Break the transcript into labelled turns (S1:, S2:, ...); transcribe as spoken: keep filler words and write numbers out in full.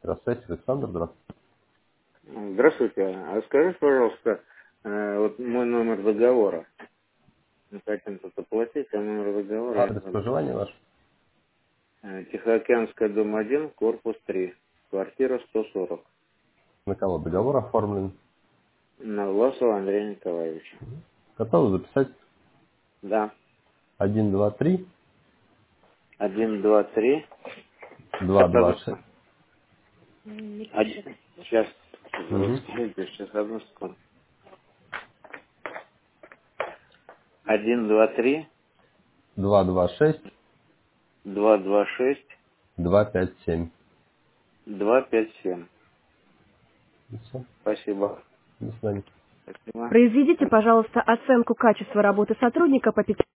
S1: Здравствуйте, Александр, здравствуйте.
S2: Здравствуйте. А скажите, пожалуйста, э, вот мой номер договора. Мы хотим тут оплатить, а номер договора я
S1: Адрес
S2: забыл.
S1: проживания ваш?
S2: Э, Тихоокеанская, дом один, корпус три, квартира сто сорок.
S1: На кого договор оформлен?
S2: На Власова Андрея Николаевича.
S1: Готовы записать?
S2: Да.
S1: Один, два, три,
S2: Один, два, три.
S1: два,
S2: Сейчас,
S1: два,
S2: одну
S1: шесть.
S2: секунду. Один. Сейчас.
S1: Угу.
S2: Сейчас, одну секунду. Один, два, три,
S1: Два, два, шесть,
S2: два, два, шесть,
S1: два, пять, семь.
S2: два, пять, семь.
S1: И все.
S2: Спасибо.
S1: До свидания.
S2: Спасибо.
S3: Произведите, пожалуйста, оценку качества работы сотрудника по пяти.